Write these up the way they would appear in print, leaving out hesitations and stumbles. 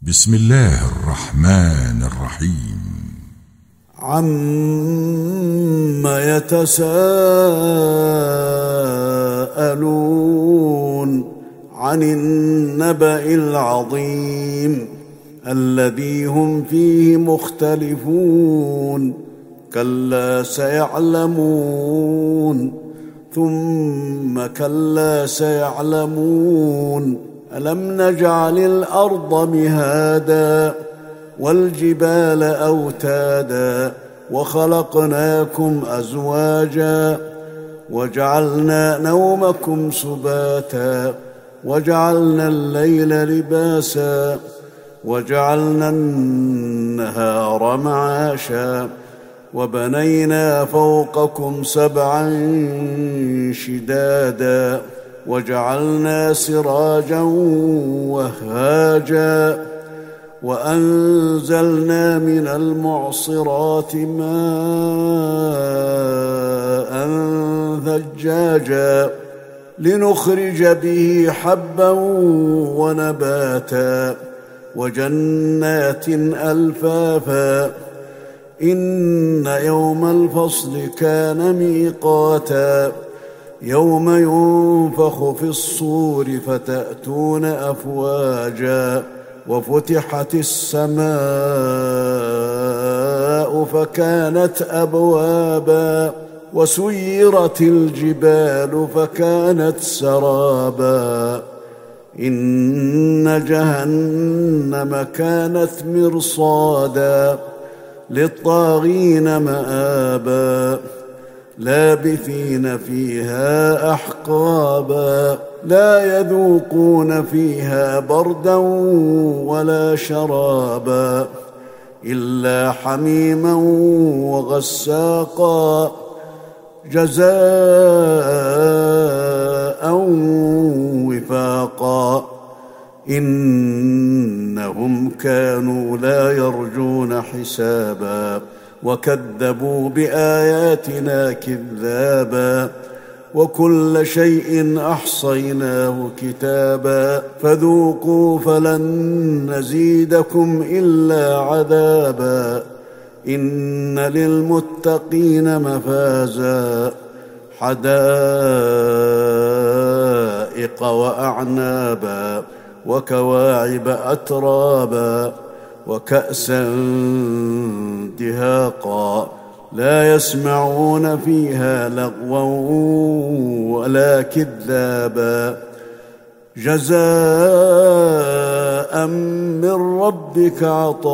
بسم الله الرحمن الرحيم. عم يتساءلون عن النبأ العظيم الذي هم فيه مختلفون كلا سيعلمون ثم كلا سيعلمون ألم نجعل الأرض مهادا والجبال أوتادا وخلقناكم أزواجا وجعلنا نومكم سباتا وجعلنا الليل لباسا وجعلنا النهار معاشا وبنينا فوقكم سبعا شدادا وجعلنا سراجا وهاجا وأنزلنا من المعصرات ماء ثجاجا لنخرج به حبا ونباتا وجنات ألفافا إن يوم الفصل كان ميقاتا يوم ينفخ في الصور فتأتون أفواجا وفتحت السماء فكانت أبوابا وسيرت الجبال فكانت سرابا إن جهنم كانت مرصادا للطاغين مآبا لابثين فيها أحقابا لا يذوقون فيها بردا ولا شرابا إلا حميما وغساقا جزاء وفاقا إنهم كانوا لا يرجون حسابا وكذبوا بآياتنا كذابا وكل شيء أحصيناه كتابا فذوقوا فلن نزيدكم إلا عذابا إن للمتقين مفازا حدائق وأعنابا وكواعب أترابا وكأسا دهاقا لا يسمعون فيها لغوا ولا كذابا جزاء من ربك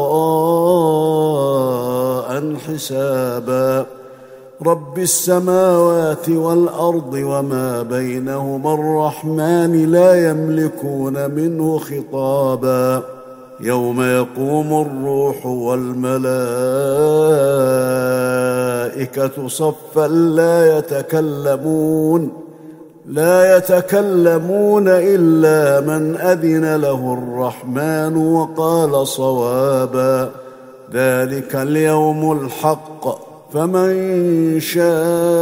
عطاء حسابا رب السماوات والأرض وما بينهما الرحمن لا يملكون منه خطابا يوم يقوم الروح والملائكة صفا لا يتكلمون إلا من أذن له الرحمن وقال صوابا ذلك اليوم الحق فمن شاء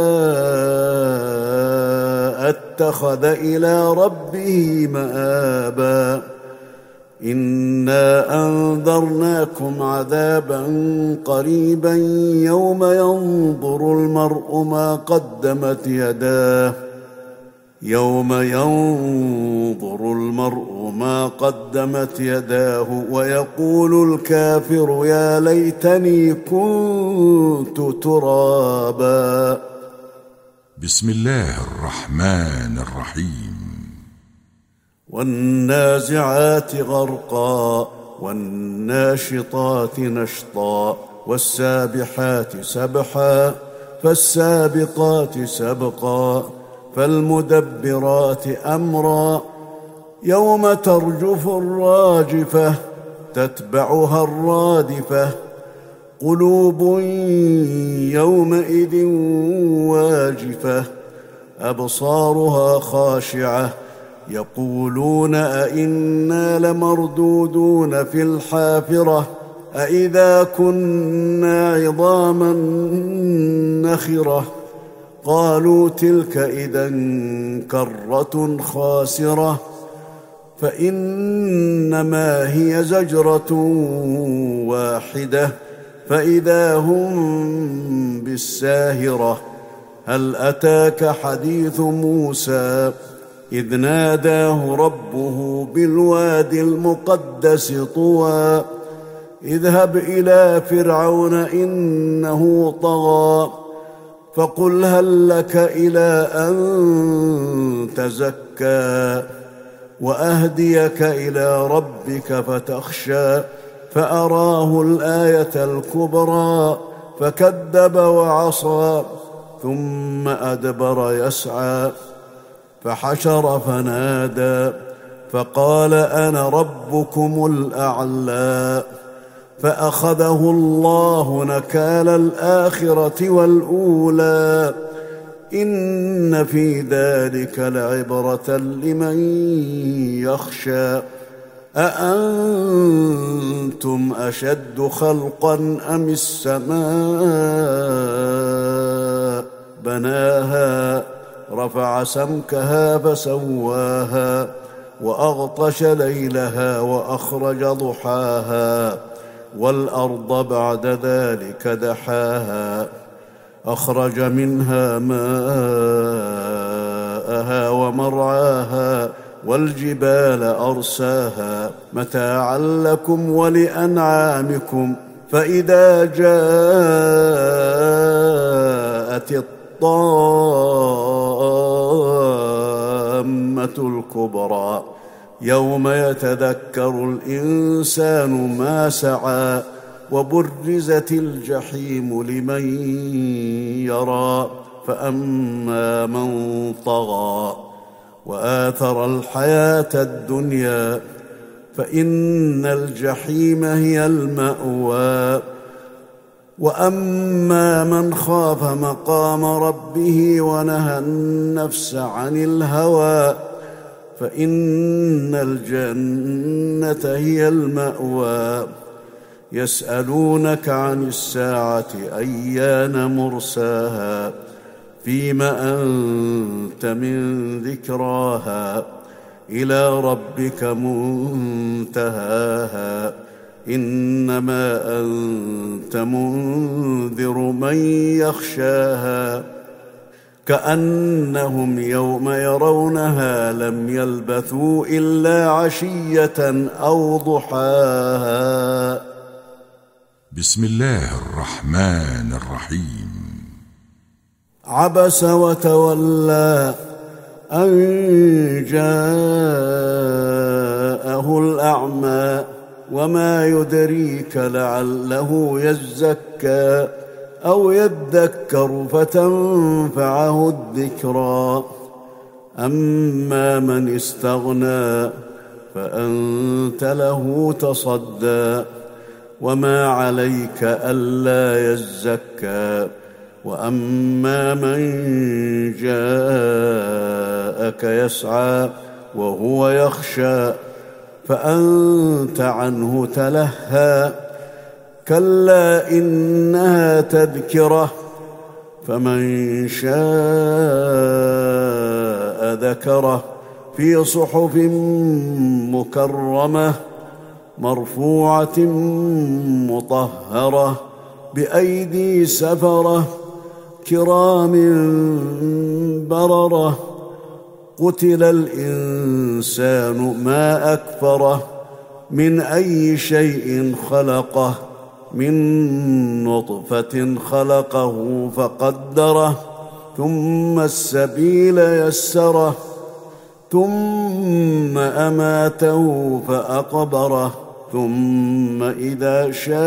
اتخذ إلى ربه مآبا إنا أنذرناكم عذابا قريبا يوم ينظر المرء ما قدمت يداه ويقول الكافر يا ليتني كنت ترابا. بسم الله الرحمن الرحيم. والنازعات غرقا والناشطات نشطا والسابحات سبحا فالسابقات سبقا فالمدبرات أمرا يوم ترجف الراجفة تتبعها الرادفة قلوب يومئذ واجفة أبصارها خاشعة يقولون أئنا لمردودون في الحافرة أئذا كنا عظاما نخرة قالوا تلك إذا كرة خاسرة فإنما هي زجرة واحدة فإذا هم بالساهرة. هل أتاك حديث موسى إذ ناداه ربه بالوادي المقدس طوى اذهب إلى فرعون إنه طغى فقل هل لك إلى أن تزكى وأهديك إلى ربك فتخشى فأراه الآية الكبرى فكذب وعصى ثم أدبر يسعى فحشر فنادى فقال أنا ربكم الأعلى فأخذه الله نكال الآخرة والأولى إن في ذلك لعبرة لمن يخشى. أأنتم أشد خلقا أم السماء بناها رفع سمكها فسواها وأغطش ليلها وأخرج ضحاها والأرض بعد ذلك دحاها أخرج منها ماءها ومرعاها والجبال أرساها متاعا لكم ولأنعامكم فإذا جاءت الطامة الكبرى يوم يتذكر الإنسان ما سعى وبرزت الجحيم لمن يرى فأما من طغى وآثر الحياة الدنيا فإن الجحيم هي المأوى وأما من خاف مقام ربه ونهى النفس عن الهوى فإن الجنة هي المأوى يسألونك عن الساعة أيان مرساها فيم أنت من ذكراها إلى ربك منتهاها إنما أنت منذر من يخشاها كأنهم يوم يرونها لم يلبثوا إلا عشية أو ضحاها. بسم الله الرحمن الرحيم. عبس وتولى أن جاءه الأعمى وما يدريك لعله يزكى أو يذكر فتنفعه الذكرى أما من استغنى فأنت له تصدى وما عليك ألا يزكى وأما من جاءك يسعى وهو يخشى فأنت عنه تلهى كلا إنها تذكرة فمن شاء ذكره في صحف مكرمة مرفوعة مطهرة بأيدي سفرة كرام بررة قتل الإنسان ما أكفره من أي شيء خلقه من نطفة خلقه فقدره ثم السبيل يسره ثم أماته فأقبره ثم إذا شاء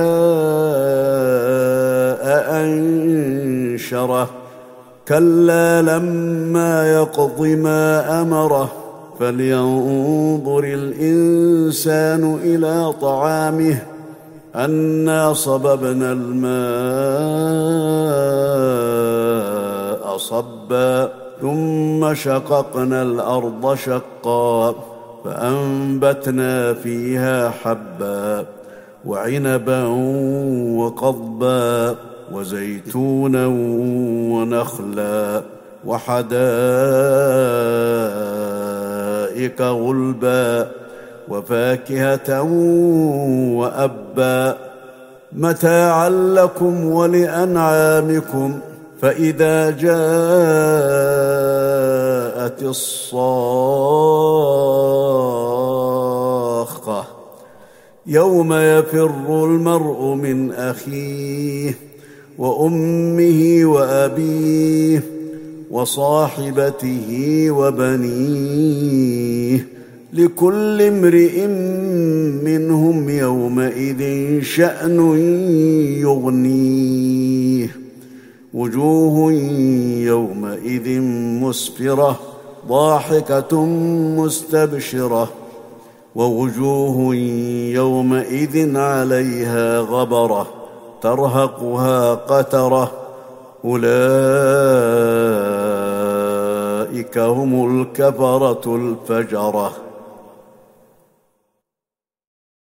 أنشره كلا لما يقض ما أمره فلينظر الإنسان إلى طعامه أنا صببنا الماء صبا ثم شققنا الأرض شقا فأنبتنا فيها حبا وعنبا وقضبا وزيتونا ونخلا وحدائق غلبا وفاكهة وأبا متاعا لكم ولأنعامكم. فإذا جاءت الصاخة يوم يفر المرء من أخيه وأمه وأبيه وصاحبته وبنيه لكل امرئ منهم يومئذ شأن يغنيه. وجوه يومئذ مسفرة ضاحكة مستبشرة ووجوه يومئذ عليها غبرة ترهقها قترة أولئك هم الكفرة الفجرة.